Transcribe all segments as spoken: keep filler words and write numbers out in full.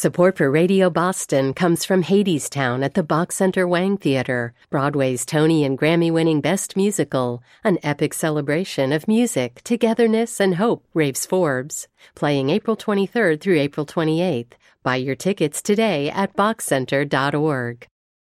Support for Radio Boston comes from Hadestown at the Bach Center Wang Theater, Broadway's Tony and Grammy-winning Best Musical, an epic celebration of music, togetherness, and hope, raves Forbes. Playing April twenty-third through April twenty-eighth. Buy your tickets today at bach center dot org.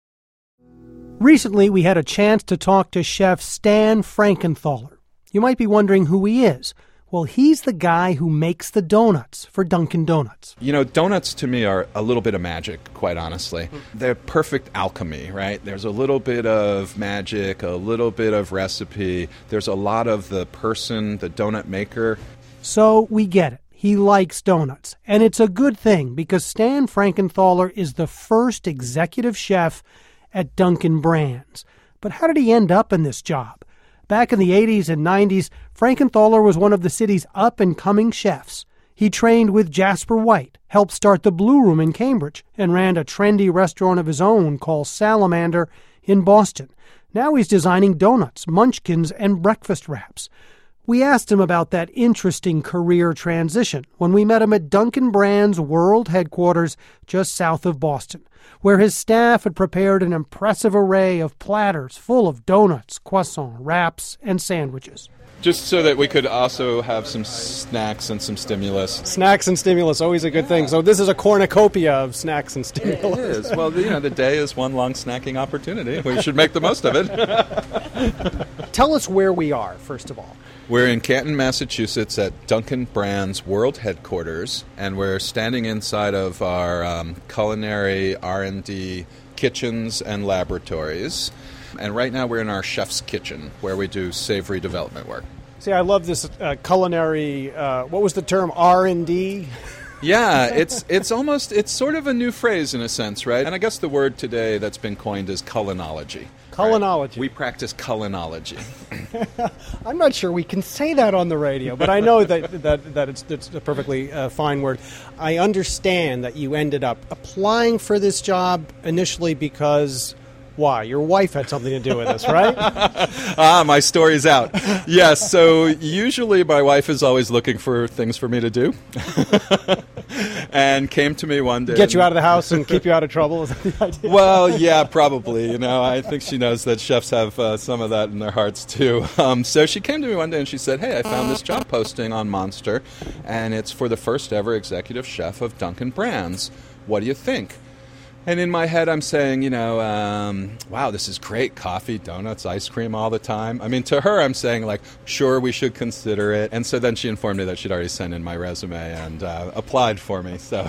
Recently, we had a chance to talk to Chef Stan Frankenthaler. You might be wondering who he is. Well, he's the guy who makes the donuts for Dunkin' Donuts. You know, donuts to me are a little bit of magic, quite honestly. They're perfect alchemy, right? There's a little bit of magic, a little bit of recipe. There's a lot of the person, the donut maker. So we get it. He likes donuts. And it's a good thing because Stan Frankenthaler is the first executive chef at Dunkin' Brands. But how did he end up in this job? Back in the eighties and nineties, Frankenthaler was one of the city's up-and-coming chefs. He trained with Jasper White, helped start the Blue Room in Cambridge, and ran a trendy restaurant of his own called Salamander in Boston. Now he's designing donuts, munchkins, and breakfast wraps. We asked him about that interesting career transition when we met him at Dunkin' Brands' world headquarters just south of Boston, where his staff had prepared an impressive array of platters full of donuts, croissants, wraps, and sandwiches. Just so that we could also have some snacks and some stimulus. Snacks and stimulus, always a good thing. So this is a cornucopia of snacks and stimulus. It is. Well, you know, the day is one long snacking opportunity. We should make the most of it. Tell us where we are, first of all. We're in Canton, Massachusetts at Dunkin' Brands World Headquarters, and we're standing inside of our um, culinary R and D kitchens and laboratories. And right now we're in our chef's kitchen, where we do savory development work. See, I love this uh, culinary, uh, what was the term, R and D? Yeah, it's it's almost, it's sort of a new phrase in a sense, right? And I guess the word today that's been coined is culinology. Culinology. Right? We practice culinology. I'm not sure we can say that on the radio, but I know that that, that it's, it's a perfectly uh, fine word. I understand that you ended up applying for this job initially because... Why? Your wife had something to do with this, right? ah, my story's out. Yes, so usually my wife is always looking for things for me to do. And came to me one day. Get you out of the house and keep you out of trouble? Is that the idea? Well, yeah, probably. You know, I think she knows that chefs have uh, some of that in their hearts, too. Um, so she came to me one day and she said, hey, I found this job posting on Monster, and it's for the first ever executive chef of Dunkin' Brands. What do you think? And in my head, I'm saying, you know, um, wow, this is great. Coffee, donuts, ice cream all the time. I mean, to her, I'm saying, like, sure, we should consider it. And so then she informed me that she'd already sent in my resume and uh, applied for me. So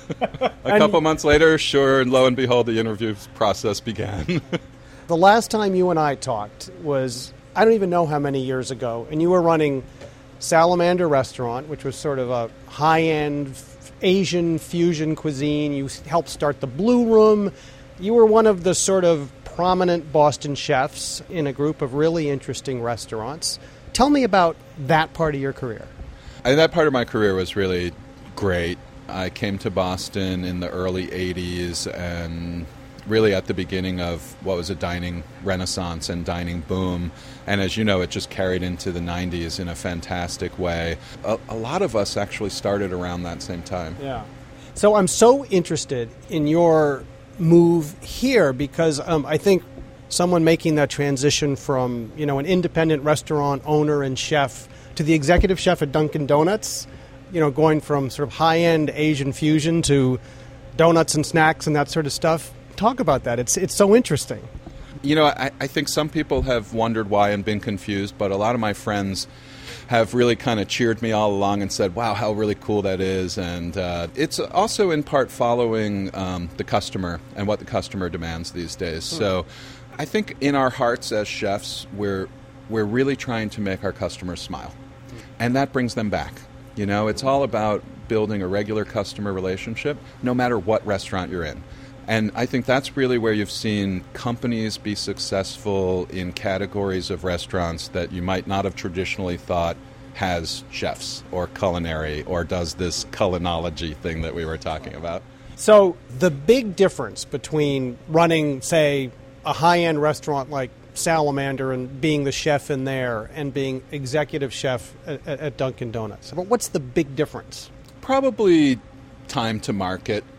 a couple months later, sure, and lo and behold, the interview process began. The last time you and I talked was, I don't even know how many years ago, and you were running Salamander Restaurant, which was sort of a high-end Asian fusion cuisine. You helped start the Blue Room. You were one of the sort of prominent Boston chefs in a group of really interesting restaurants. Tell me about that part of your career. And that part of my career was really great. I came to Boston in the early eighties and really at the beginning of what was a dining renaissance and dining boom. And as you know, it just carried into the nineties in a fantastic way. A, a lot of us actually started around that same time. Yeah. So I'm so interested in your move here because um, I think someone making that transition from, you know, an independent restaurant owner and chef to the executive chef at Dunkin' Donuts, you know, going from sort of high-end Asian fusion to donuts and snacks and that sort of stuff. Talk about that. It's it's so interesting. You know, I, I think some people have wondered why and been confused, but a lot of my friends have really kind of cheered me all along and said, wow, how really cool that is. And uh, it's also in part following um, the customer and what the customer demands these days. Hmm. So I think in our hearts as chefs, we're we're really trying to make our customers smile. And that brings them back. You know, it's all about building a regular customer relationship, no matter what restaurant you're in. And I think that's really where you've seen companies be successful in categories of restaurants that you might not have traditionally thought has chefs or culinary or does this culinology thing that we were talking about. So the big difference between running, say, a high-end restaurant like Salamander and being the chef in there and being executive chef at, at Dunkin' Donuts, but what's the big difference? Probably time to market.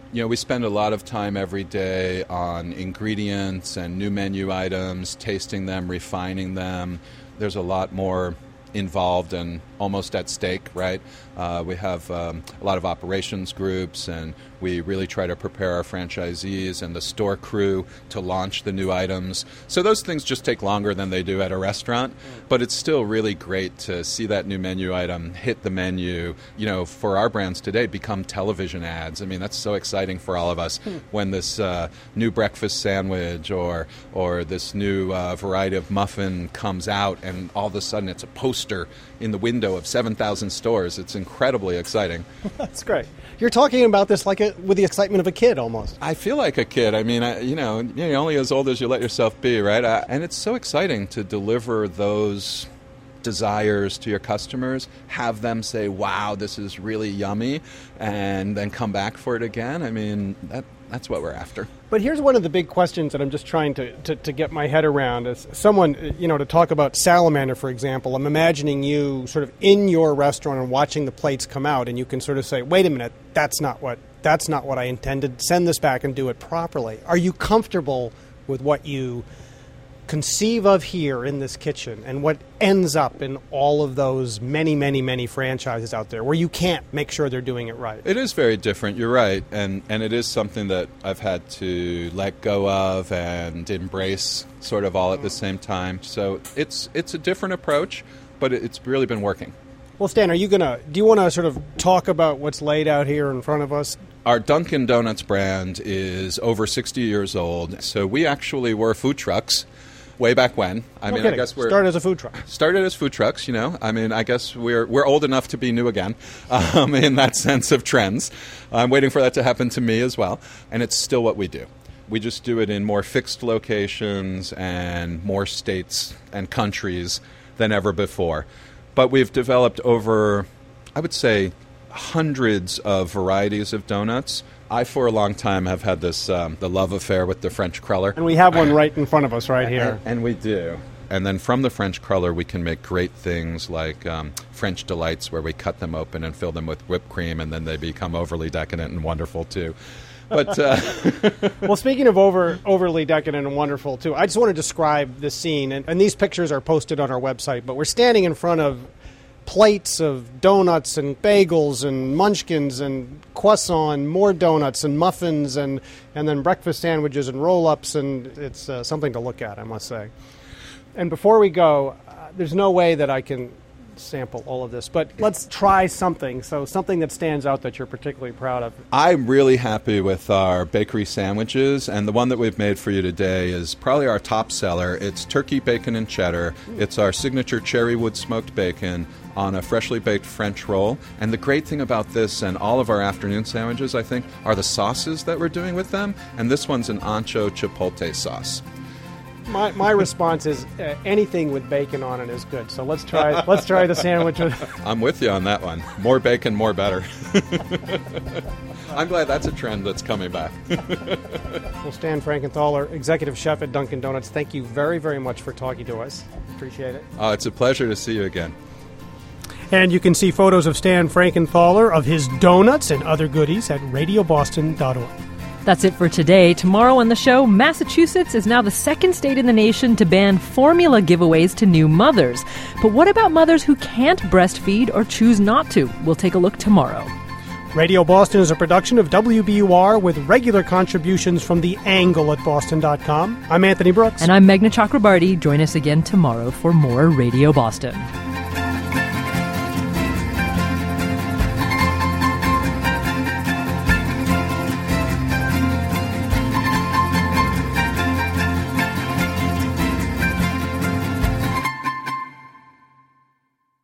You know, we spend a lot of time every day on ingredients and new menu items, tasting them, refining them. There's a lot more involved and almost at stake, right? Uh, we have um, a lot of operations groups, and we really try to prepare our franchisees and the store crew to launch the new items. So those things just take longer than they do at a restaurant, but it's still really great to see that new menu item hit the menu. You know, for our brands today, become television ads. I mean, that's so exciting for all of us when this uh, new breakfast sandwich or or this new uh, variety of muffin comes out, and all of a sudden it's a poster in the window of seven thousand stores. It's incredibly exciting. That's great. You're talking about this like a, with the excitement of a kid almost. I feel like a kid. I mean, I, you know, you're only as old as you let yourself be, right? I, and it's so exciting to deliver those desires to your customers, have them say, wow, this is really yummy, and then come back for it again. I mean, that that's what we're after. But here's one of the big questions that I'm just trying to, to, to get my head around. As someone, you know, to talk about Salamander, for example, I'm imagining you sort of in your restaurant and watching the plates come out, and you can sort of say, wait a minute, that's not what that's not what I intended. Send this back and do it properly. Are you comfortable with what you conceive of here in this kitchen and what ends up in all of those many, many, many franchises out there where you can't make sure they're doing it right? It is very different, you're right, and, and it is something that I've had to let go of and embrace sort of all at the same time. So it's it's a different approach, but it's really been working. Well, Stan, are you gonna? Do you want to sort of talk about what's laid out here in front of us? Our Dunkin' Donuts brand is over sixty years old, so we actually were food trucks way back when. I no mean, kidding. I guess we're started as a food truck. Started as food trucks, you know. I mean, I guess we're we're old enough to be new again, um, in that sense of trends. I'm waiting for that to happen to me as well, and it's still what we do. We just do it in more fixed locations and more states and countries than ever before. But we've developed over, I would say, hundreds of varieties of donuts. I, for a long time, have had this um, the love affair with the French cruller. And we have one right in front of us right here. And, and we do. And then from the French cruller, we can make great things like um, French delights, where we cut them open and fill them with whipped cream, and then they become overly decadent and wonderful, too. But uh, well, speaking of over overly decadent and wonderful, too, I just want to describe this scene. And, and these pictures are posted on our website, but we're standing in front of plates of donuts and bagels and munchkins and croissant, more donuts and muffins and, and then breakfast sandwiches and roll-ups, and it's uh, something to look at, I must say. And before we go, uh, there's no way that I can sample all of this, but let's try something. So something that stands out that you're particularly proud of. I'm really happy with our bakery sandwiches, and the one that we've made for you today is probably our top seller. It's turkey bacon and cheddar. It's our signature cherry wood smoked bacon on a freshly baked French roll. And the great thing about this and all of our afternoon sandwiches, I think, are the sauces that we're doing with them. And this one's an ancho chipotle sauce. My my response is uh, anything with bacon on it is good. So let's try let's try the sandwich with. I'm with you on that one. More bacon, more better. I'm glad that's a trend that's coming back. Well, Stan Frankenthaler, executive chef at Dunkin' Donuts, thank you very, very much for talking to us. Appreciate it. Oh, it's a pleasure to see you again. And you can see photos of Stan Frankenthaler, of his donuts and other goodies at radio boston dot org. That's it for today. Tomorrow on the show, Massachusetts is now the second state in the nation to ban formula giveaways to new mothers. But what about mothers who can't breastfeed or choose not to? We'll take a look tomorrow. Radio Boston is a production of W B U R with regular contributions from The Angle at boston dot com. I'm Anthony Brooks. And I'm Meghna Chakrabarty. Join us again tomorrow for more Radio Boston.